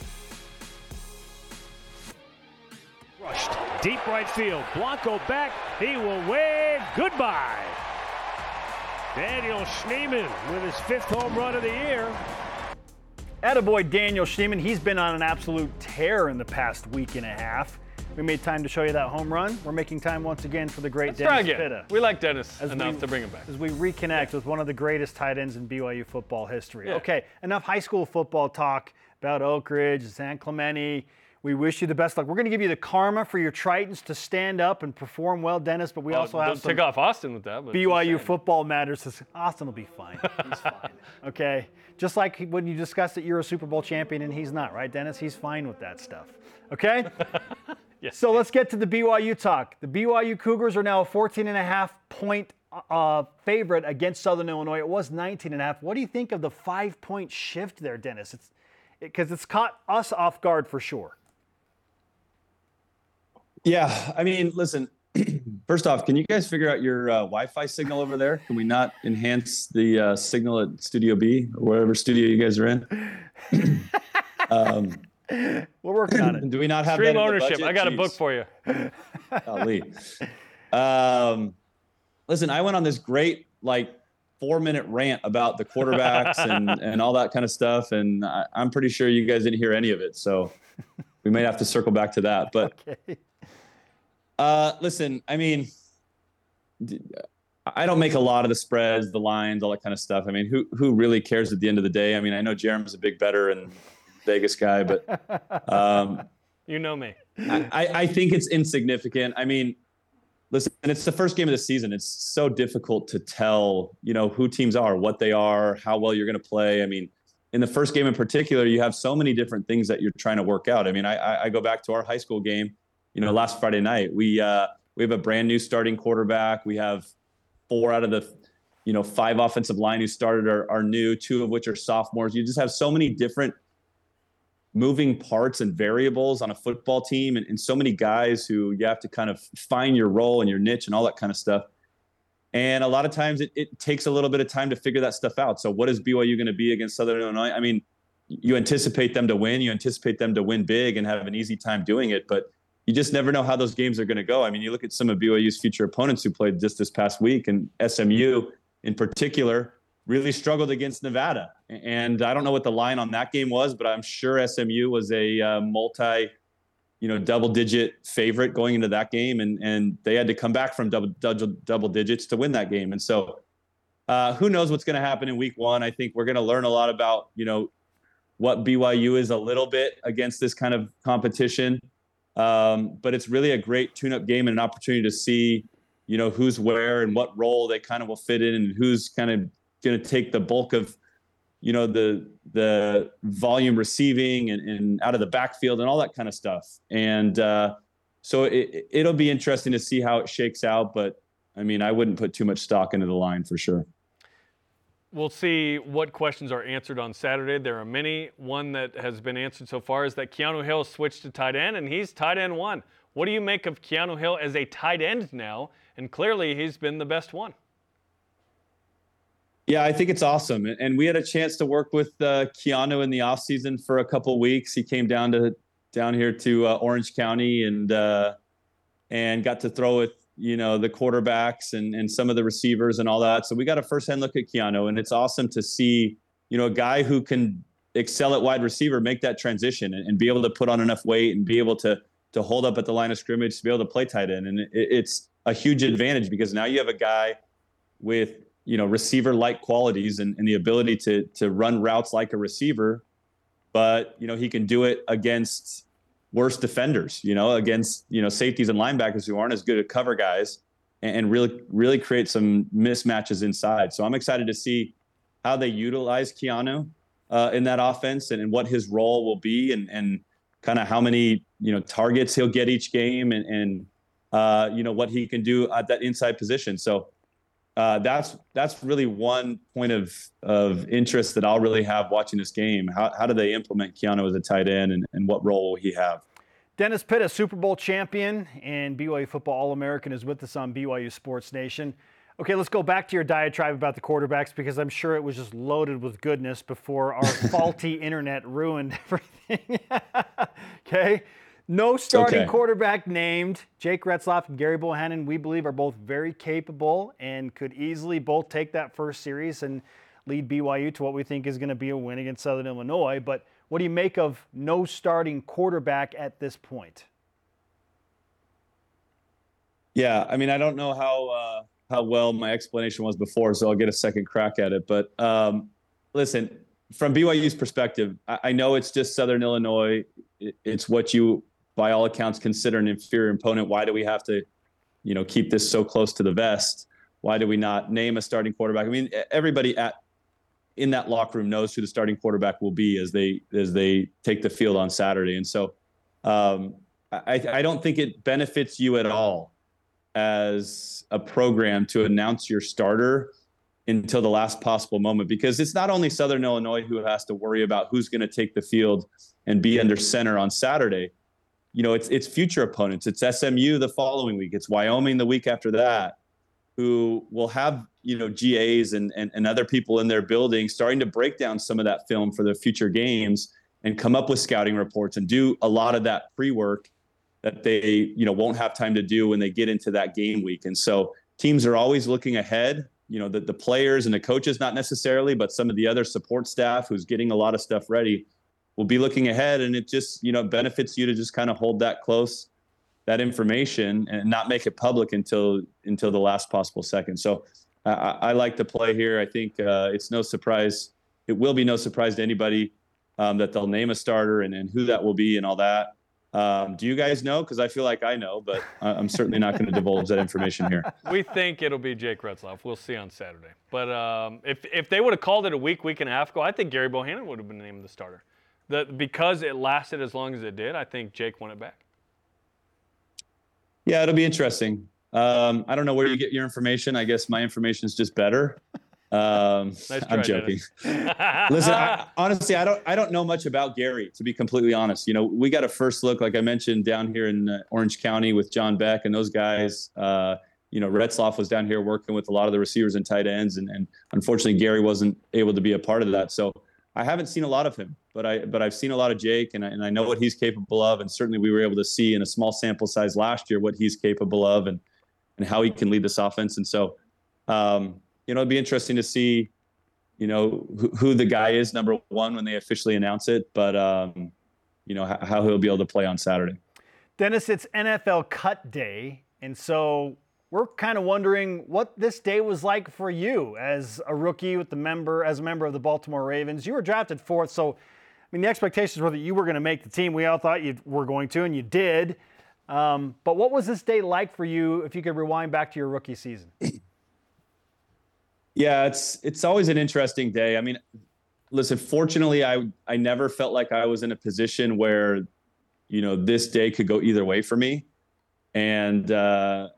Rushed deep right field. Blanco back. He will wave goodbye. Daniel Schneemann with his fifth home run of the year. Attaboy Daniel Schneemann. He's been on an absolute tear in the past week and a half. We made time to show you that home run. We're making time once again for the great Let's try Dennis again. Pitta. We like Dennis As enough we- to bring him back. As we reconnect with one of the greatest tight ends in B Y U football history. Yeah. Okay, enough high school football talk about Oak Ridge, San Clemente. We wish you the best luck. We're going to give you the karma for your Tritons to stand up and perform well, Dennis, but we Oh, also don't have some take off Austin with that. But B Y U just saying. football matters. Austin will be fine. He's fine. Okay? Just like when you discussed that you're a Super Bowl champion and he's not, right, Dennis? He's fine with that stuff. Okay? Yes. So let's get to the B Y U talk. The B Y U Cougars are now a fourteen and a half point uh, favorite against Southern Illinois. It was nineteen and a half. What do you think of the five-point shift there, Dennis? It's because it's caught us off guard for sure. Yeah, I mean, listen. First off, can you guys figure out your uh, Wi-Fi signal over there? Can we not enhance the uh, signal at Studio B or whatever studio you guys are in? um, We're working on it. do we not have Stream that in the ownership. budget? I got a Jeez. book for you. Golly. Um, listen, I went on this great like four minute rant about the quarterbacks and, and all that kind of stuff. And I, I'm pretty sure you guys didn't hear any of it. So we may have to circle back to that. But Okay. uh, listen, I mean, d- I don't make a lot of the spreads, the lines, all that kind of stuff. I mean, who who really cares at the end of the day? I mean, I know Jerem's a big bettor and Vegas guy, but um, you know me. I, I think it's insignificant. I mean, listen, it's the first game of the season. It's so difficult to tell, you know, who teams are, what they are, how well you're going to play. I mean, in the first game in particular, you have so many different things that you're trying to work out. I mean, I, I go back to our high school game, you know, last Friday night. We uh, we have a brand new starting quarterback. We have four out of the, you know, five offensive line who started are, are new, two of which are sophomores. You just have so many different moving parts and variables on a football team, and, and so many guys who you have to kind of find your role and your niche and all that kind of stuff. And a lot of times it, it takes a little bit of time to figure that stuff out. So what is B Y U going to be against Southern Illinois? I mean, you anticipate them to win, you anticipate them to win big and have an easy time doing it, but you just never know how those games are going to go. I mean, you look at some of B Y U's future opponents who played just this past week, and S M U in particular really struggled against Nevada. And I don't know what the line on that game was, but I'm sure S M U was a uh, multi, you know, double-digit favorite going into that game, and and they had to come back from double double, double digits to win that game. And so, uh, who knows what's going to happen in week one? I think we're going to learn a lot about, you know, what B Y U is a little bit against this kind of competition. Um, but it's really a great tune-up game and an opportunity to see, you know, who's where and what role they kind of will fit in, and who's kind of going to take the bulk of, you know, the the volume receiving and, and out of the backfield and all that kind of stuff. And uh, so it, it'll be interesting to see how it shakes out. But, I mean, I wouldn't put too much stock into the line for sure. We'll see what questions are answered on Saturday. There are many. One that has been answered so far is that Keanu Hill switched to tight end, and he's tight end one. What do you make of Keanu Hill as a tight end now? And clearly he's been the best one. Yeah, I think it's awesome. And we had a chance to work with uh, Keanu in the offseason for a couple of weeks. He came down to down here to uh, Orange County and uh, and got to throw with, you know, the quarterbacks and, and some of the receivers and all that. So we got a firsthand look at Keanu, and it's awesome to see, you know, a guy who can excel at wide receiver make that transition and, and be able to put on enough weight and be able to to hold up at the line of scrimmage to be able to play tight end. And it, it's a huge advantage because now you have a guy with, you know, receiver-like qualities and, and the ability to to run routes like a receiver, but, you know, he can do it against worse defenders, you know, against, you know, safeties and linebackers who aren't as good at cover guys, and, and really, really create some mismatches inside. So I'm excited to see how they utilize Keanu uh, in that offense and, and what his role will be, and, and kind of how many, you know, targets he'll get each game, and, and uh, you know, what he can do at that inside position. So uh, that's that's really one point of of interest that I'll really have watching this game. How how do they implement Keanu as a tight end, and, and what role will he have? Dennis Pitt, a Super Bowl champion and B Y U football All-American, is with us on B Y U Sports Nation. Okay, let's go back to your diatribe about the quarterbacks, because I'm sure it was just loaded with goodness before our faulty internet ruined everything. Okay? No starting okay. quarterback named. Jake Retzlaff and Gary Bohannon, we believe, are both very capable and could easily both take that first series and lead B Y U to what we think is going to be a win against Southern Illinois. But what do you make of no starting quarterback at this point? Yeah, I mean, I don't know how uh, how well my explanation was before, so I'll get a second crack at it. But um, listen, from B Y U's perspective, I, I know it's just Southern Illinois. It, it's what you, by all accounts, consider an inferior opponent. Why do we have to, you know, keep this so close to the vest? Why do we not name a starting quarterback? I mean, everybody at in that locker room knows who the starting quarterback will be as they as they take the field on Saturday. And so um, I, I don't think it benefits you at all as a program to announce your starter until the last possible moment, because it's not only Southern Illinois who has to worry about who's going to take the field and be under center on Saturday. You know, it's it's future opponents. It's S M U the following week. It's Wyoming the week after that, who will have, you know, G As and, and, and other people in their building starting to break down some of that film for the future games and come up with scouting reports and do a lot of that pre-work that they, you know, won't have time to do when they get into that game week. And so teams are always looking ahead, you know, the, the players and the coaches, not necessarily, but some of the other support staff who's getting a lot of stuff ready will be looking ahead. And it just, you know, benefits you to just kind of hold that close, that information, and not make it public until until the last possible second. So I, I like the play here. I think uh, it's no surprise. It will be no surprise to anybody um, that they'll name a starter and, and who that will be and all that. Um, do you guys know? Because I feel like I know, but I'm certainly not going to divulge that information here. We think it'll be Jake Retzlaff. We'll see on Saturday. But um, if if they would have called it a week, week and a half ago, I think Gary Bohannon would have been named the starter. The, because it lasted as long as it did, I think Jake won it back. Yeah, it'll be interesting. Um, I don't know where you get your information. I guess my information is just better. Um, nice try, I'm joking. Listen, I, honestly, I don't, I don't know much about Gary, to be completely honest. You know, we got a first look, like I mentioned, down here in uh, Orange County with John Beck and those guys. Uh, you know, Retzlaff was down here working with a lot of the receivers and tight ends, and, and unfortunately, Gary wasn't able to be a part of that. So I haven't seen a lot of him, but I, but I've seen a lot of Jake, and I, and I know what he's capable of, and certainly we were able to see in a small sample size last year what he's capable of, and and how he can lead this offense. And so, um, you know, it'd be interesting to see, you know, who, who the guy is, number one, when they officially announce it, but, um, you know, how, how he'll be able to play on Saturday. Dennis, it's N F L Cut Day, and so we're kind of wondering what this day was like for you as a rookie with the member, as a member of the Baltimore Ravens. You were drafted fourth, so, I mean, the expectations were that you were going to make the team. We all thought you were going to, and you did. Um, but what was this day like for you if you could rewind back to your rookie season? Yeah, it's it's always an interesting day. I mean, listen, fortunately, I I never felt like I was in a position where, you know, this day could go either way for me. And uh,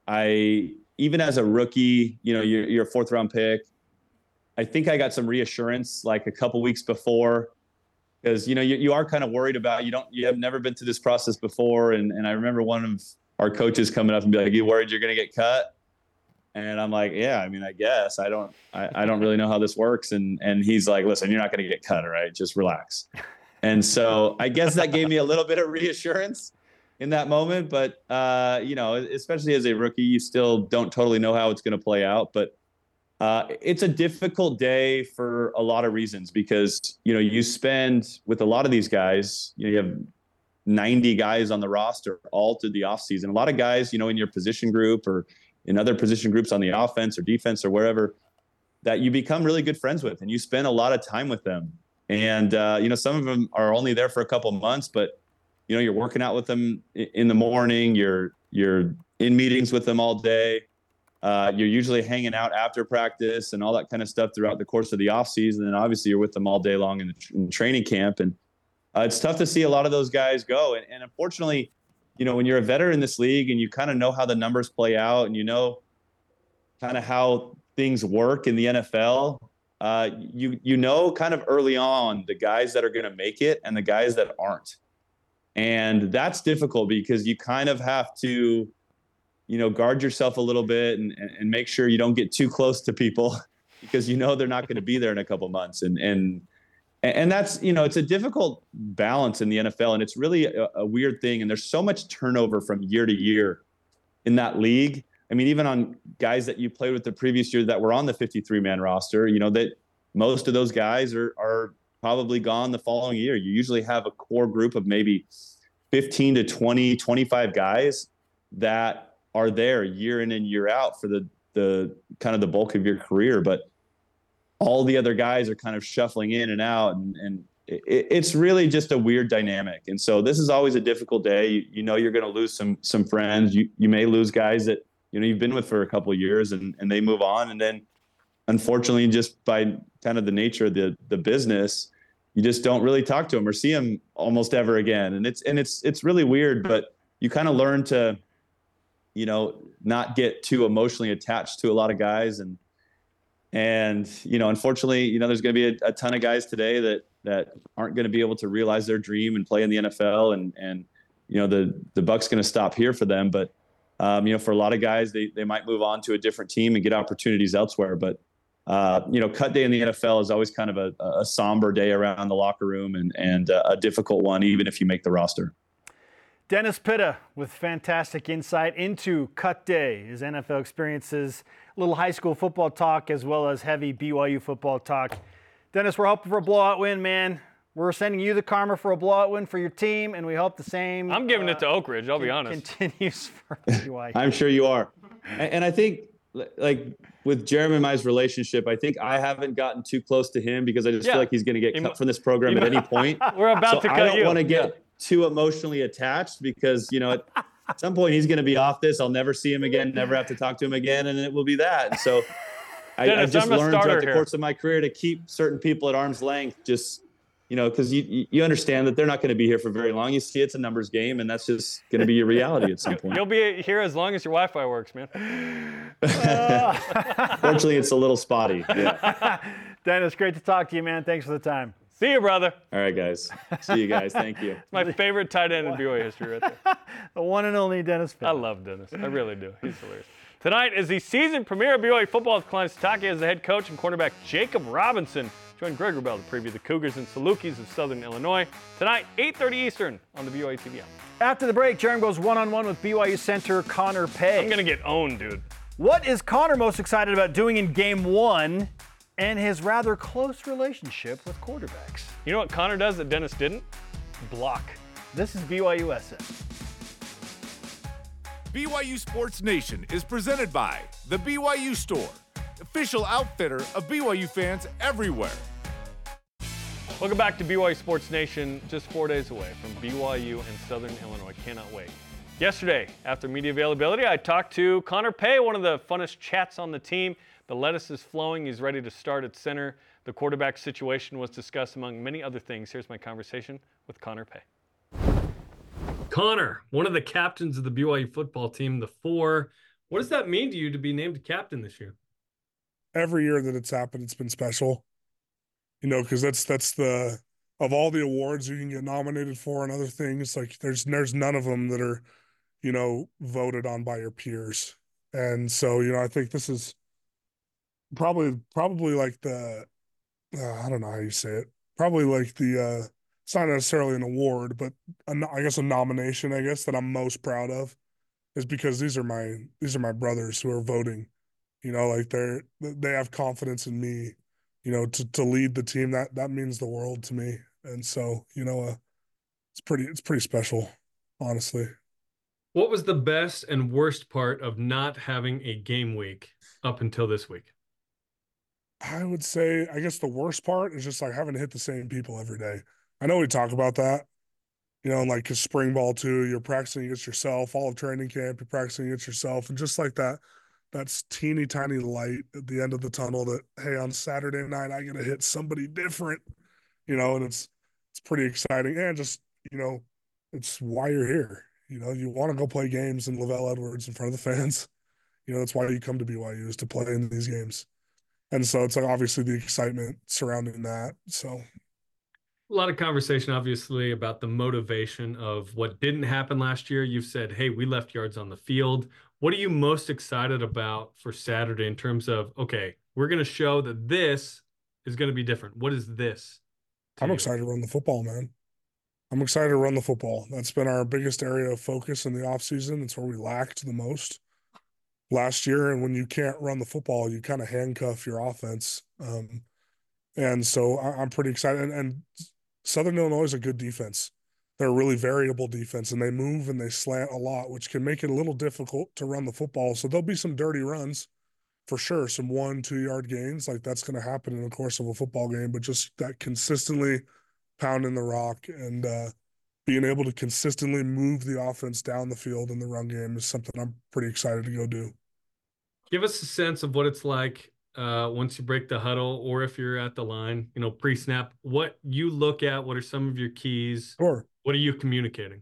I, even as a rookie, you know, you're, you're a fourth round pick. I think I got some reassurance like a couple weeks before, because, you know, you, you are kind of worried about, you don't, you have never been through this process before. And, and I remember one of our coaches coming up and be like, you worried you're going to get cut? And I'm like, yeah, I mean, I guess I don't, I, I don't really know how this works. And, and he's like, listen, you're not going to get cut. All right. Just relax. And so I guess that gave me a little bit of reassurance in that moment. But, uh, you know, especially as a rookie, you still don't totally know how it's going to play out. But uh, it's a difficult day for a lot of reasons, because, you know, you spend with a lot of these guys, you know, you have ninety guys on the roster all through the offseason. A lot of guys, you know, in your position group or in other position groups on the offense or defense or wherever, that you become really good friends with, and you spend a lot of time with them. And, uh, you know, some of them are only there for a couple of months, but, you know, you're working out with them in the morning, you're, you're in meetings with them all day. Uh, you're usually hanging out after practice and all that kind of stuff throughout the course of the off season. And obviously you're with them all day long in, the, in training camp. And uh, it's tough to see a lot of those guys go. And, and unfortunately, you know, when you're a veteran in this league and you kind of know how the numbers play out and you know kind of how things work in the N F L, uh, you you know kind of early on the guys that are going to make it and the guys that aren't. And that's difficult because you kind of have to, you know, guard yourself a little bit and, and make sure you don't get too close to people because you know they're not going to be there in a couple months. And and And that's, you know, it's a difficult balance in the N F L, and it's really a, a weird thing. And there's so much turnover from year to year in that league. I mean, even on guys that you played with the previous year that were on the fifty-three man roster, you know, that most of those guys are are probably gone the following year. You usually have a core group of maybe fifteen to twenty, twenty-five guys that are there year in and year out for the the kind of the bulk of your career. But all the other guys are kind of shuffling in and out, and, and it, it's really just a weird dynamic. And so this is always a difficult day. You, you know, you're going to lose some, some friends. You, you may lose guys that, you know, you've been with for a couple of years and, and they move on. And then unfortunately, just by kind of the nature of the, the business, you just don't really talk to them or see them almost ever again. And it's, and it's, it's really weird, but you kind of learn to, you know, not get too emotionally attached to a lot of guys. And, And, you know, unfortunately, you know, there's going to be a, a ton of guys today that, that aren't going to be able to realize their dream and play in the N F L. And, and, you know, the, the buck's going to stop here for them. But, um, you know, for a lot of guys, they, they might move on to a different team and get opportunities elsewhere. But, uh, you know, cut day in the N F L is always kind of a, a somber day around the locker room and, and a difficult one, even if you make the roster. Dennis Pitta with fantastic insight into cut day, his N F L experiences, a little high school football talk, as well as heavy B Y U football talk. Dennis, we're hoping for a blowout win, man. We're sending you the karma for a blowout win for your team, and we hope the same. I'm giving uh, it to Oak Ridge, I'll be honest. Continues for B Y U. I'm sure you are. And, and I think, like with Jeremy and I's relationship, I think I haven't gotten too close to him because I just Yeah. feel like he's going to get He cut mu- from this program he at mu- any point. We're about So to cut I don't you. want to get Yeah. too emotionally attached because, you know, at, at some point he's going to be off this. I'll never see him again, never have to talk to him again, and it will be that. And so I, Dennis, I've just I'm a learned starter throughout the here. course of my career to keep certain people at arm's length, just, you know, because you you understand that they're not going to be here for very long. You see it's a numbers game, and that's just going to be your reality at some point. You'll be here as long as your Wi-Fi works, man. Fortunately, it's a little spotty. Yeah. Dennis, great to talk to you, man. Thanks for the time. See you, brother. All right, guys. See you guys. Thank you. It's my favorite tight end in B Y U history right there. The one and only Dennis I Pitta. love Dennis. I really do. He's hilarious. Tonight is the season premiere of B Y U football with Kalani Sitake as the head coach and cornerback Jacob Robinson. Join Greg Wrubell to preview the Cougars and Salukis of Southern Illinois. Tonight, eight thirty Eastern on the B Y U T V app. After the break, Jeremy goes one-on-one with B Y U center Connor Pay. I'm going to get owned, dude. What is Connor most excited about doing in game one and his rather close relationship with quarterbacks? You know what Connor does that Dennis didn't? Block. This is B Y U S N. B Y U Sports Nation is presented by The B Y U Store, official outfitter of B Y U fans everywhere. Welcome back to B Y U Sports Nation, just four days away from B Y U and Southern Illinois. Cannot wait. Yesterday, after media availability, I talked to Connor Pay, one of the funnest chats on the team. The lettuce is flowing. He's ready to start at center. The quarterback situation was discussed among many other things. Here's my conversation with Connor Pay. Connor, one of the captains of the B Y U football team, the four. What does that mean to you to be named captain this year? Every year that it's happened, it's been special, you know, because that's that's the of all the awards you can get nominated for and other things, like there's there's none of them that are, you know, voted on by your peers. And so, you know, I think this is probably probably like the uh, I don't know how you say it, probably like the uh it's not necessarily an award, but a, I guess a nomination, I guess, that I'm most proud of is because these are my these are my brothers who are voting. You know, like they're they have confidence in me, you know, to to lead the team. That that means the world to me. And so, you know, uh, it's pretty it's pretty special, honestly. What was the best and worst part of not having a game week up until this week? I would say, I guess the worst part is just like having to hit the same people every day. I know we talk about that, you know, like cause spring ball too, you're practicing against yourself, all of training camp, you're practicing against yourself. And just like that, that's teeny tiny light at the end of the tunnel that, hey, on Saturday night, I get to hit somebody different, you know, and it's, it's pretty exciting. And just, you know, it's why you're here. You know, you want to go play games in Lavelle Edwards in front of the fans. You know, that's why you come to B Y U, is to play in these games. And so it's like obviously the excitement surrounding that. So a lot of conversation, obviously, about the motivation of what didn't happen last year. You've said, hey, we left yards on the field. What are you most excited about for Saturday in terms of, okay, we're going to show that this is going to be different? What is this? I'm you? excited to run the football, man. I'm excited to run the football. That's been our biggest area of focus in the offseason. It's where we lacked the most last year. And when you can't run the football, you kind of handcuff your offense. Um, and so I, I'm pretty excited. And, and Southern Illinois is a good defense. They're a really variable defense, and they move and they slant a lot, which can make it a little difficult to run the football. So there'll be some dirty runs for sure, some one, two-yard gains. Like that's going to happen in the course of a football game, but just that consistently pounding the rock and uh, being able to consistently move the offense down the field in the run game is something I'm pretty excited to go do. Give us a sense of what it's like uh, once you break the huddle, or if you're at the line, you know, pre-snap, what you look at, what are some of your keys? Sure. What are you communicating?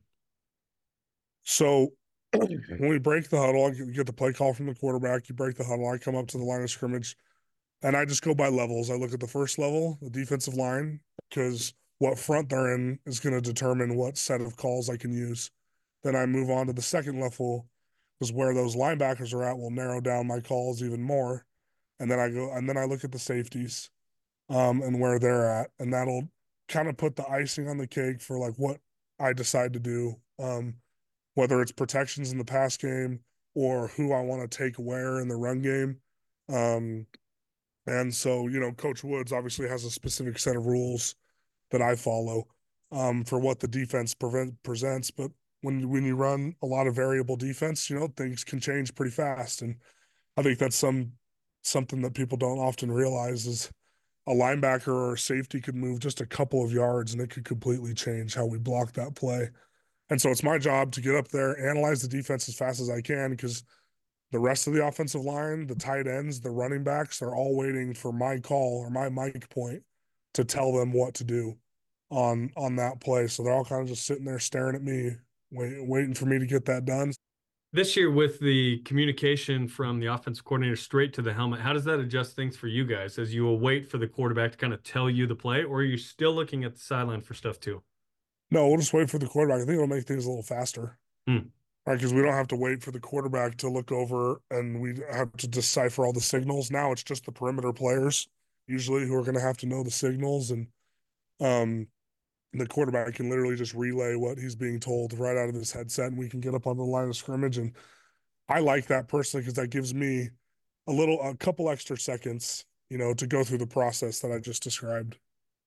So when we break the huddle, you get the play call from the quarterback, you break the huddle, I come up to the line of scrimmage, and I just go by levels. I look at the first level, the defensive line, because what front they're in is going to determine what set of calls I can use. Then I move on to the second level, because where those linebackers are at will narrow down my calls even more. And then I go, and then I look at the safeties um, and where they're at, and that'll kind of put the icing on the cake for like what I decide to do, um, whether it's protections in the pass game or who I want to take where in the run game. Um, and so, you know, Coach Woods obviously has a specific set of rules that I follow um, for what the defense prevent, presents. But when when you run a lot of variable defense, you know, things can change pretty fast. And I think that's some something that people don't often realize is a linebacker or a safety could move just a couple of yards and it could completely change how we block that play. And so it's my job to get up there, analyze the defense as fast as I can, because the rest of the offensive line, the tight ends, the running backs, they're all waiting for my call or my mic point to tell them what to do on on that play. So they're all kind of just sitting there staring at me, wait, waiting for me to get that done. This year, with the communication from the offensive coordinator straight to the helmet, how does that adjust things for you guys as you will wait for the quarterback to kind of tell you the play, or are you still looking at the sideline for stuff too? No, we'll just wait for the quarterback. I think it'll make things a little faster. Hmm. Right, because we don't have to wait for the quarterback to look over and we have to decipher all the signals. Now it's just the perimeter players usually who are going to have to know the signals, and um, the quarterback can literally just relay what he's being told right out of his headset, and we can get up on the line of scrimmage. And I like that personally because that gives me a little, a couple extra seconds, you know, to go through the process that I just described.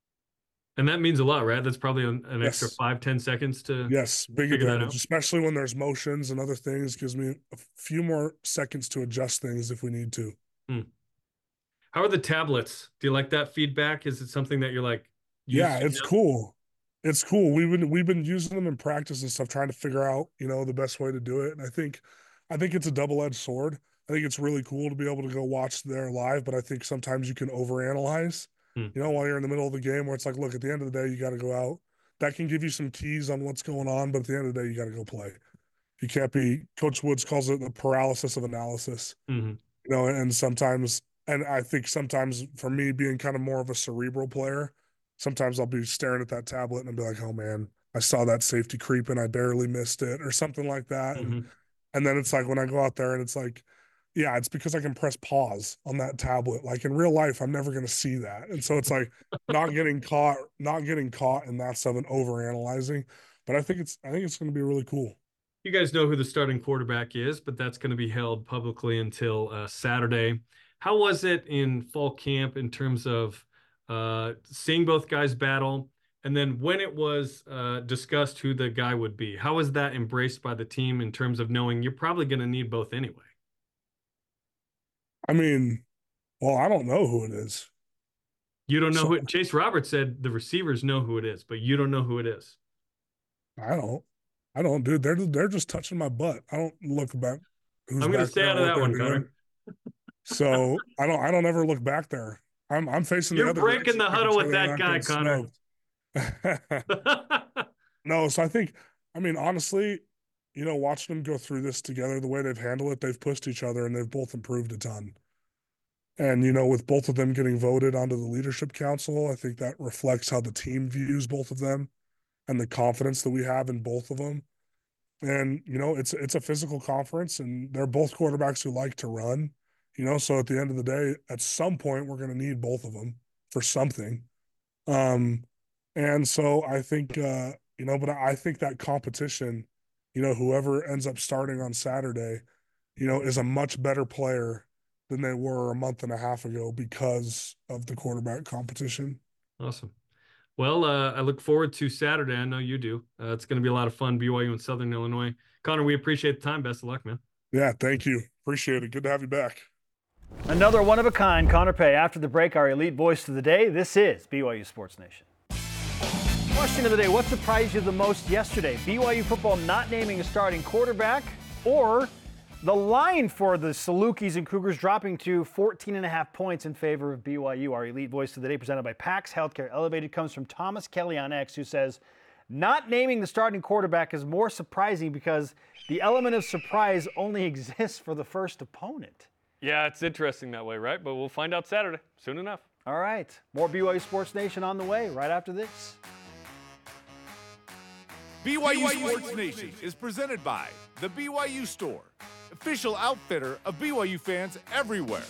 And that means a lot, right? That's probably an, an Yes. extra five, ten seconds to Yes, big figure that advantage, out. especially when there's motions and other things. Gives me a few more seconds to adjust things if we need to. Hmm. How are the tablets? Do you like that feedback? Is it something that you're like, Yeah, used to it's now? cool. It's cool. We've been we've been using them in practice and stuff, trying to figure out, you know, the best way to do it. And I think I think it's a double-edged sword. I think it's really cool to be able to go watch there live, but I think sometimes you can overanalyze. Hmm. You know, while you're in the middle of the game, where it's like, look, at the end of the day, you got to go out. That can give you some keys on what's going on, but at the end of the day, you got to go play. You can't be. Coach Woods calls it the paralysis of analysis. Mm-hmm. You know, and sometimes, and I think sometimes for me being kind of more of a cerebral player, sometimes I'll be staring at that tablet and I'll be like, oh man, I saw that safety creep and I barely missed it, or something like that. Mm-hmm. And, and then it's like when I go out there and it's like, yeah, it's because I can press pause on that tablet. Like in real life, I'm never going to see that. And so it's like not getting caught, not getting caught in that stuff and overanalyzing. But I think it's, I think it's going to be really cool. You guys know who the starting quarterback is, but that's going to be held publicly until uh, Saturday. How was it in fall camp in terms of uh, seeing both guys battle? And then when it was uh, discussed who the guy would be, how was that embraced by the team in terms of knowing you're probably going to need both anyway? I mean, well, I don't know who it is. You don't know So- who it, Chase Roberts said the receivers know who it is, but you don't know who it is. I don't. I don't, dude. They're they're just touching my butt. I don't look back. Who's I'm going to back stay there, out of what that they're one, doing. Connor. So I don't. I don't ever look back there. I'm I'm facing You're the other. breaking direction, the making huddle sure with they're that not guy, getting Connor. smoked. No, so I think. I mean, honestly, you know, watching them go through this together, the way they've handled it, they've pushed each other and they've both improved a ton. And you know, with both of them getting voted onto the leadership council, I think that reflects how the team views both of them and the confidence that we have in both of them. And you know, it's it's a physical conference, and they're both quarterbacks who like to run. You know, so at the end of the day, at some point, we're going to need both of them for something. Um, and so I think, uh, you know, but I think that competition, you know, whoever ends up starting on Saturday, you know, is a much better player than they were a month and a half ago because of the quarterback competition. Awesome. Well, uh, I look forward to Saturday. I know you do. Uh, it's going to be a lot of fun, B Y U and Southern Illinois. Connor, we appreciate the time. Best of luck, man. Yeah, thank you. Appreciate it. Good to have you back. Another one of a kind, Connor Pay. After the break, our elite voice of the day. This is B Y U Sports Nation. Question of the day, what surprised you the most yesterday? B Y U football not naming a starting quarterback, or the line for the Salukis and Cougars dropping to fourteen and a half points in favor of B Y U? Our elite voice of the day, presented by PAX Healthcare Elevated, comes from Thomas Kelly on X, who says, not naming the starting quarterback is more surprising because the element of surprise only exists for the first opponent. Yeah, it's interesting that way, right? But we'll find out Saturday, soon enough. All right, more B Y U Sports Nation on the way right after this. B Y U Sports Nation is presented by the B Y U Store, official outfitter of B Y U fans everywhere.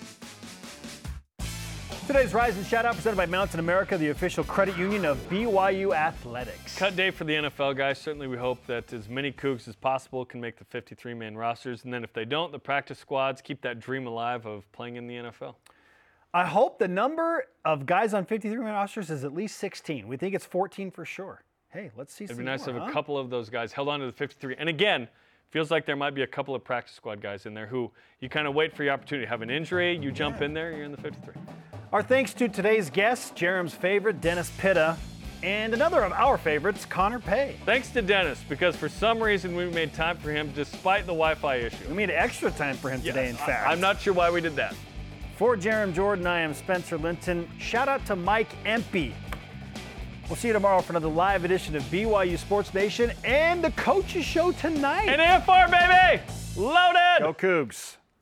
Today's Rise and Shout Out presented by Mountain America, the official credit union of B Y U Athletics. Cut day for the N F L, guys. Certainly we hope that as many Cougs as possible can make the fifty-three man rosters. And then if they don't, the practice squads keep that dream alive of playing in the N F L. I hope the number of guys on fifty-three man rosters is at least sixteen. We think it's fourteen for sure. Hey, let's see It'd some be nice more, to have huh? a couple of those guys held on to the fifty-three. And again, feels like there might be a couple of practice squad guys in there who you kind of wait for your opportunity. Have an injury, you jump in there, you're in the fifty-three. Our thanks to today's guests, Jarom's favorite, Dennis Pitta, and another of our favorites, Connor Pay. Thanks to Dennis, because for some reason we made time for him despite the Wi-Fi issue. We made extra time for him yes, today, in fact. I, I'm not sure why we did that. For Jarom Jordan, I am Spencer Linton. Shout out to Mike Empey. We'll see you tomorrow for another live edition of B Y U Sports Nation and the Coaches Show tonight. And A F R, baby! Loaded! Go Cougs.